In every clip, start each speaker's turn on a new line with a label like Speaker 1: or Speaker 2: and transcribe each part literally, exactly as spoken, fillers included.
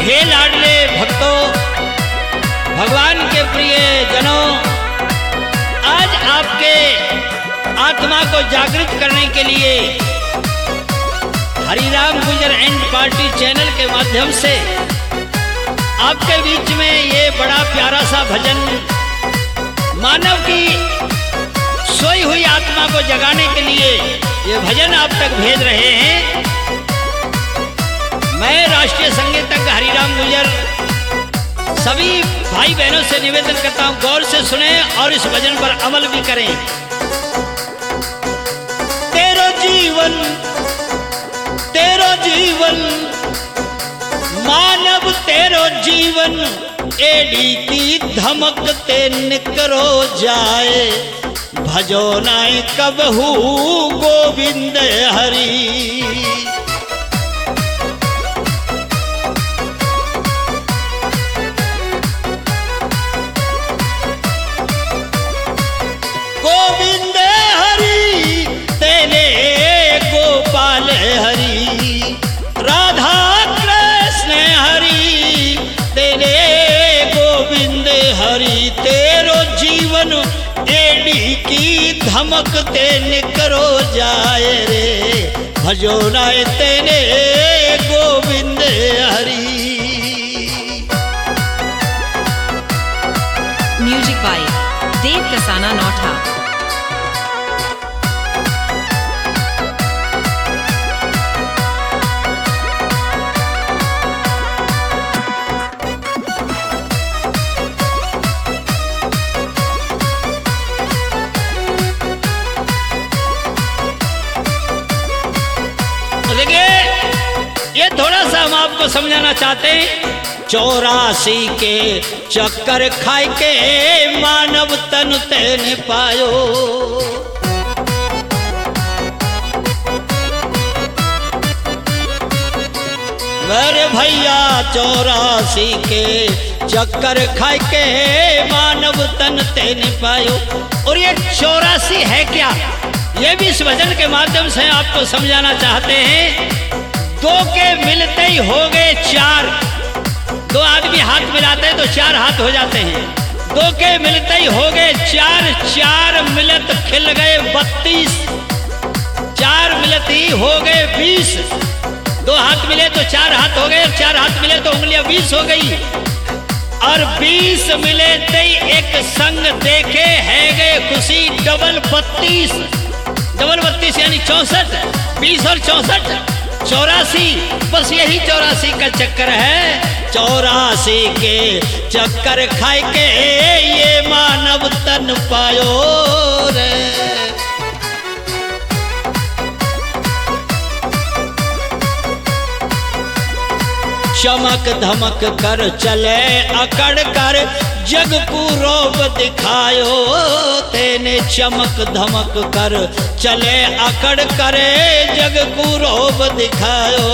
Speaker 1: हे लाडले भक्तों, भगवान के प्रिय जनों, आज आपके आत्मा को जागृत करने के लिए Hariram Gurjar and party channel के माध्यम से आपके बीच में ये बड़ा प्यारा सा भजन मानव की सोई हुई आत्मा को जगाने के लिए ये भजन आप तक भेज रहे हैं। मैं राष्ट्रीय संगीतज्ञ हरिराम गुर्जर सभी भाई बहनों से निवेदन करता हूं, गौर से सुने और इस भजन पर अमल भी करें। तेरो जीवन तेरो जीवन मानव तेरो जीवन एड़ी की धमक ते निकरो जाए, भजो नाय कबहू गोविंद हरि। गोविंद हरि तेरे गोपाल हरि, राधा कृष्ण हरि तेरे गोविंद हरि। तेरो जीवन एड़ी की धमक ते निकरो जाए रे, भजो नाय तेरे गोविंद हरि।
Speaker 2: Music by Dev Kasana Nautha.
Speaker 1: ये थोड़ा सा हम आपको समझाना चाहते हैं। चौरासी के चक्कर खाए के मानव तन तेने पायो, मेरे भैया चौरासी के चक्कर खाए के मानव तन तेने पायो। और ये चौरासी है क्या, ये भी इस भजन के माध्यम से आपको समझाना चाहते हैं। दो के मिलते ही हो गए चार, दो आदमी हाथ मिलाते हैं तो चार हाथ हो जाते हैं। दो के मिलते ही हो गए चार, चार मिलत खिल गए बत्तीस, चार मिलत ही हो गए बीस। दो हाथ मिले तो चार हाथ हो गए, चार हाथ मिले तो उंगलियां बीस हो गई। और बीस मिले ते एक संग देखे है गए खुशी, डबल बत्तीस, डबल बत्तीस यानी चौसठ, बीस और चौसठ चौरासी। बस यही चौरासी का चक्कर है। चौरासी के चक्कर खाए के ये मानव तन पायो रे। चमक धमक कर चले अकड़ कर जग को रौब दिखायो, तेने चमक धमक कर चले अकड़ करे जग को रौब दिखायो।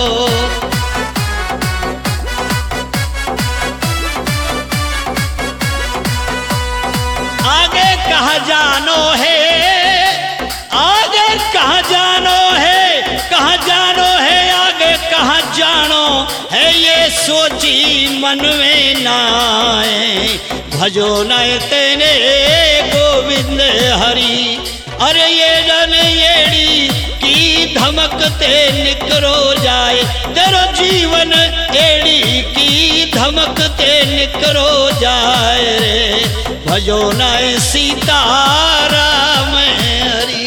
Speaker 1: आगे कहाँ जानो है, आगे कहाँ जानो है, कहाँ जानो है, आगे कहाँ जानो है, ये सोची मन में नाए, भजो नाय तेने गोविंद हरि। अरे ये जन येड़ी की धमक ते निकरो जाए, तेरो जीवन एड़ी की धमक ते निकरो जाए रे, भजो नाय सीता राम हरि।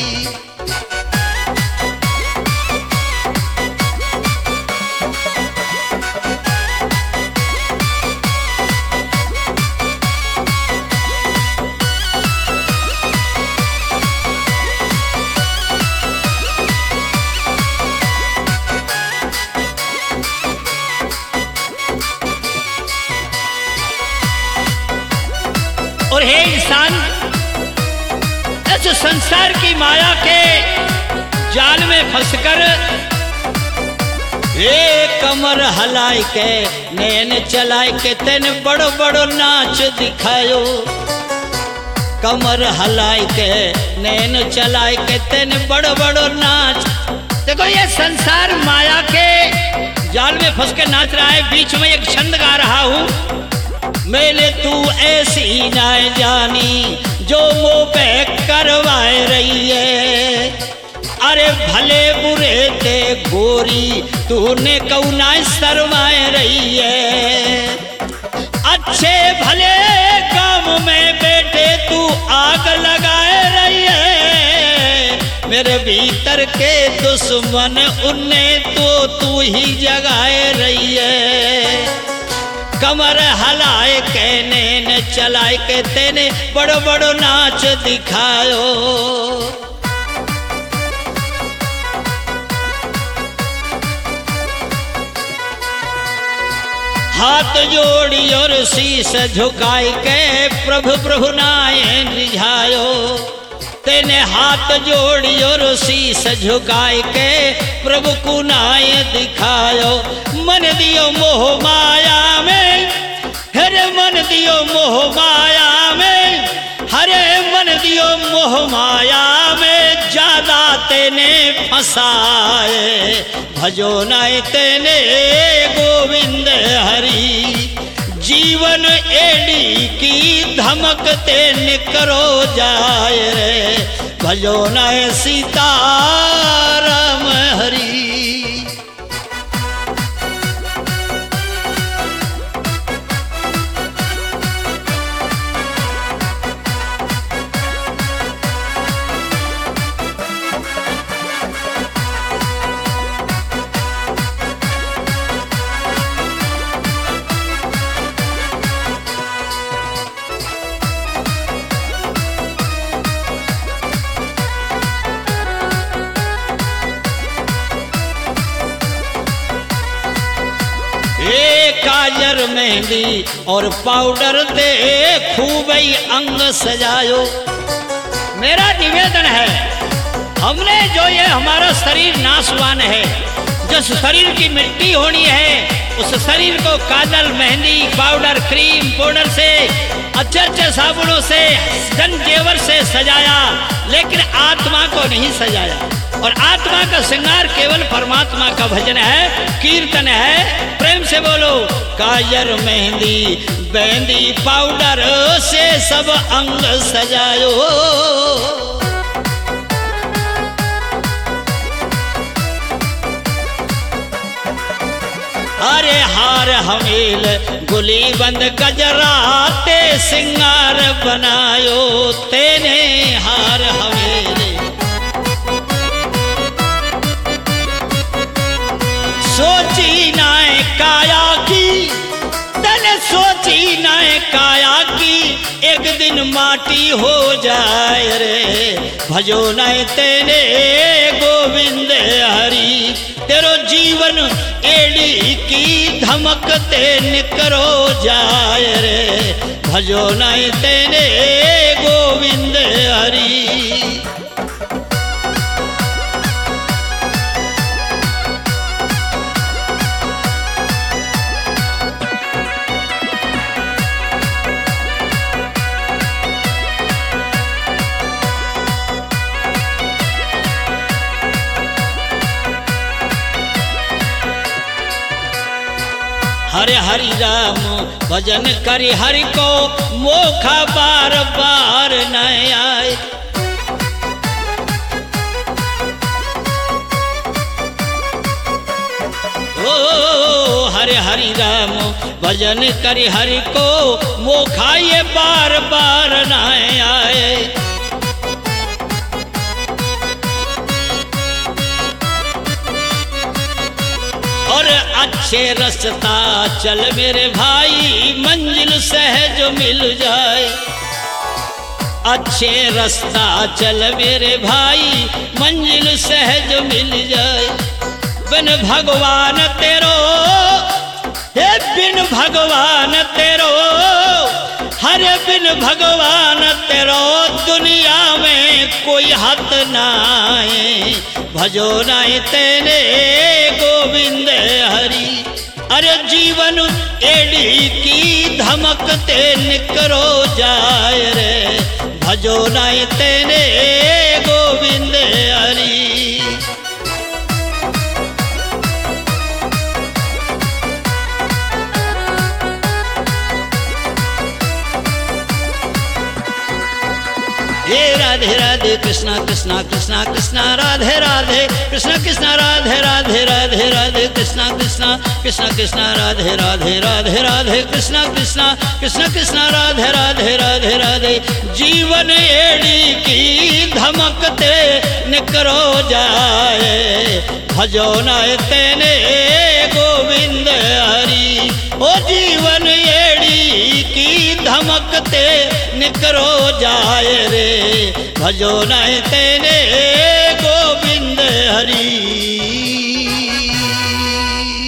Speaker 1: और हे इंसान, इस संसार की माया के जाल में फंसकर ये कमर हलाए के नैन चलाए के तेन बड़ो बड़ो नाच दिखायो, कमर हलाए के नैन चलाए के तेन बड़ो बड़ो नाच। देखो ये संसार माया के जाल में फंस के नाच रहा है। बीच में एक छंद गा रहा हूँ। मैंने तू ऐसी ना जानी जो मुँह पे करवाए रही है। अरे भले बुरे ते गोरी तूने कौना शर्माए रही है। अच्छे भले काम में बेटे तू आग लगाए रही है। मेरे भीतर के दुश्मन उन्ने तो तू ही जगाए रही है। कमर हलाए के ने चलाए के तेने बड़ो बड़ो नाच दिखायो। हाथ जोड़ी और शीश झुकाई के प्रभु प्रभु नाये रिझायो। तेने हाथ जोड़ी और शीश झुकाई के प्रभु को नाये दिखायो। मन दियो मोह माया में, हरे मन दियो मोह माया में, हरे मन दियो मोह माया में, ज्यादा तेने फसाए। भजो नाय तेने गोविंद हरि। जीवन एड़ी की धमक ते निकरो जाए रे। भजो नाय सीताराम हरि। काजर मेहंदी और पाउडर दे खूब ही अंग सजायो। मेरा निवेदन है, हमने जो ये हमारा शरीर नाशवान है, जिस शरीर की मिट्टी होनी है, उस शरीर को काजल मेहंदी पाउडर क्रीम पाउडर से अच्छे अच्छे साबुनों से जन जेवर से सजाया, लेकिन आत्मा को नहीं सजाया। और आत्मा का श्रृंगार केवल परमात्मा का भजन है, कीर्तन है। प्रेम से बोलो। काजर मेहंदी बेंदी पाउडर से सब अंग सजायो। अरे हार हमील गुली बंद गजरा ते सिंगार बनायो। तेने हार हमील सोची नाय काया की, तने सोची नाय काया की, एक दिन माटी हो जाए रे। भजो नाय तेने गोविंद हरि। तेरो जीवन एड़ी की धमक ते निकरो जाए रे। भजो नाय तेने गोविंद हरि। हरे हरि राम भजन करि हरि को, मोखा बार बार न आए। ओ हरे हरि राम भजन करि हरि को, मोखा ये बार बार न आए। और अच्छे रास्ता चल मेरे भाई, मंजिल सहज मिल जाए। अच्छे रास्ता चल मेरे भाई, मंजिल सहज मिल जाए। बिन भगवान तेरो, हे बिन भगवान तेरो, हरे बिन भगवान तेरो, दुनिया में कोई हद नाए। भजो नाय तेने गोविंद हरि। अरे जीवन एड़ी की धमक ते निकरो जाए रे। भजो नाय तेने गोविंद हरि। ये राधे राधे कृष्णा कृष्णा कृष्णा कृष्णा राधे राधे कृष्णा कृष्णा राधे राधे राधे राधे कृष्णा कृष्णा कृष्णा कृष्णा राधे राधे राधे राधे कृष्णा कृष्णा कृष्णा कृष्णा राधे राधे राधे राधे। जीवन एड़ी की धमकते निकरो जाए भजो न तेने गोविंद हरि। ओ जीवन एड़ी की धमकते निकरो जाए रे भजो न तेने गोविंद हरि।